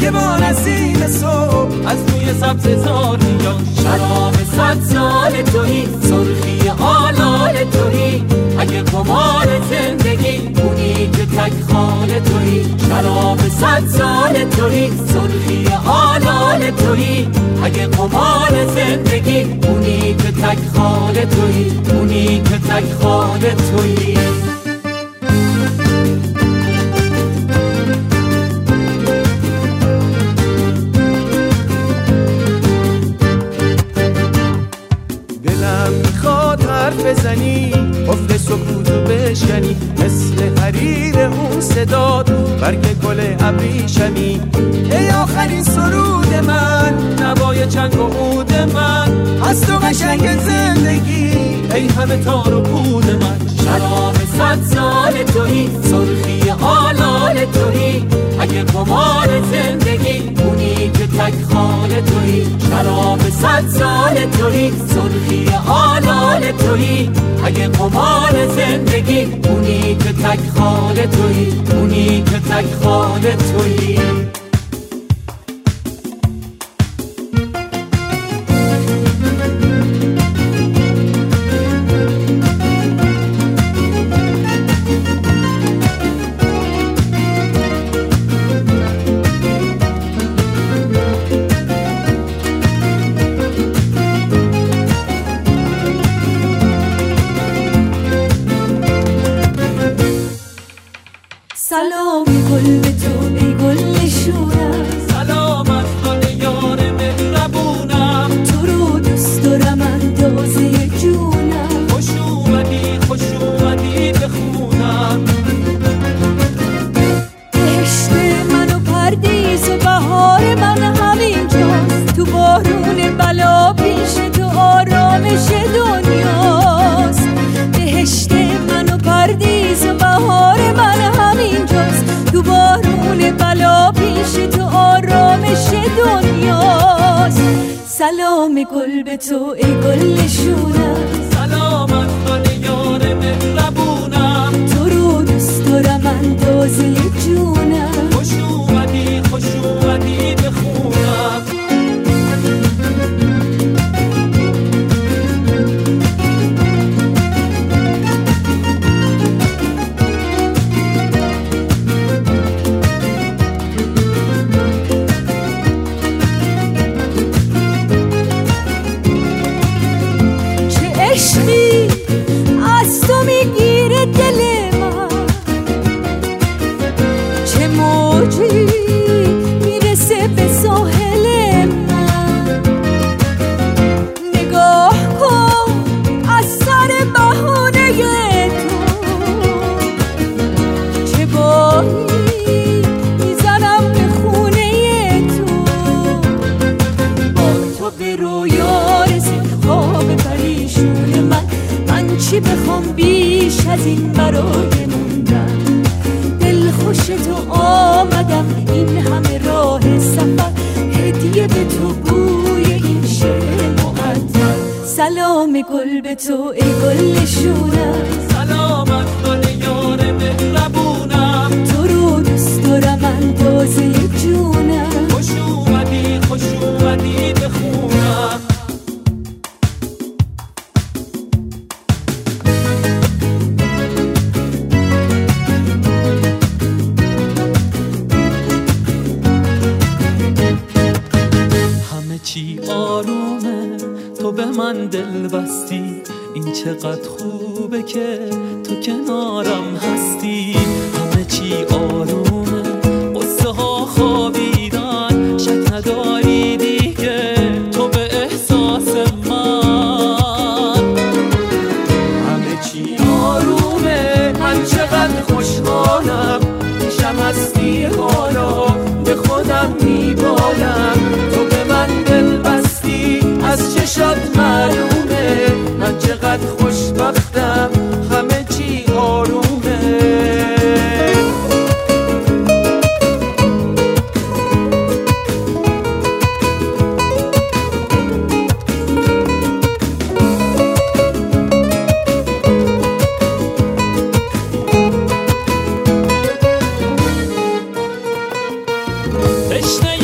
که با نسیم صبح از روی سبززار میاد. شراب 100 سال تویی، سرخی آلال تویی، اگه قمار زندگی اونی که تک خال تویی. شراب 100 سال تویی، سرخی آلال تویی، اگه قمار زندگی اونی که تک خال تویی، اونی که تک خال تویی. دلم میخواد حرف بزنی، قفل سکوتو بشکنی، مثل حریر اون صداد برگ گل ابریشمی. ای آخرین سرود من، نوای چنگ و عود من، از تو قشنگ زندگی، ای همه تار و پود من. شراب 100 سال تویی، سرخی آلال تویی، اگه قمار زندگی اونی که تک خال تویی. شراب 100 سال تویی، سرخی آلال تویی، اگه قمار زندگی اونی که تک خال تویی، اونی که تک خال تویی. سلام گل به تو ای گل شورم، سلامت کن یار مهربونم، تو رو دوست دارم اندازه جونم. خوش اومدی به خونم. بهشت من و پردیس و بهار من همینجاست، تو بارون بلا پیش تو آرامش دنیاست. بهشت من و پردیس و بهار من همینجاست، تو بارون بلا پیش تو آرامش دنیاست. سلام گل به تو ای گل شورم، سلامت کن یار مهربونم، تو رو دوست دارم اندازه جونم. خوش اومدی به خونم. عشقی از تو میگیره دل من، چه موجی میرسه به ساحل من. نگاه کن از سر بهونه تو، چه باری میزنم به خونه تو. با تو به رویا رسید خواب پریشون من چی بخوام بیش از این برای موندن. دل خوش تو آمدم این همه راه سفر، هدیه به تو بوی این شعر مقدر. سلام گل به تو ای گل شورم، سلامت کن یار مهربونم، تو رو دوست دارم اندازه جونم. خوش اومدی به خونم. چی آرومه تو به من دل بستی، این چقدر خوبه که تو کنارم هستی. همه چی آرومه، قصه ها خوابیدن، شک نداری دیگه تو به احساس من. همه چی آرومه، من چقدر خوشحالم، پیشم هستی حالا به خودم میبالم. تو به من دل بستی، از چشات معلومه من چقدر خوشبختم، همه چی آرومه. تشنه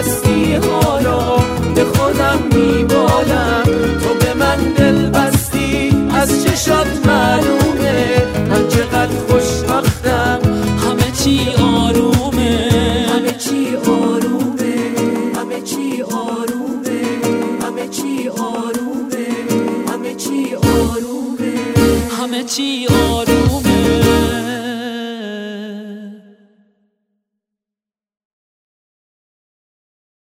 هستی حالا به خودم میبالم، تو به من دل بستی از چشات معلومه من چقدر خوشبختم. همه چی آرومه، همه چی آرومه، همه چی آرومه، همه چی آرومه، همه چی آرومه، همه چی آرومه.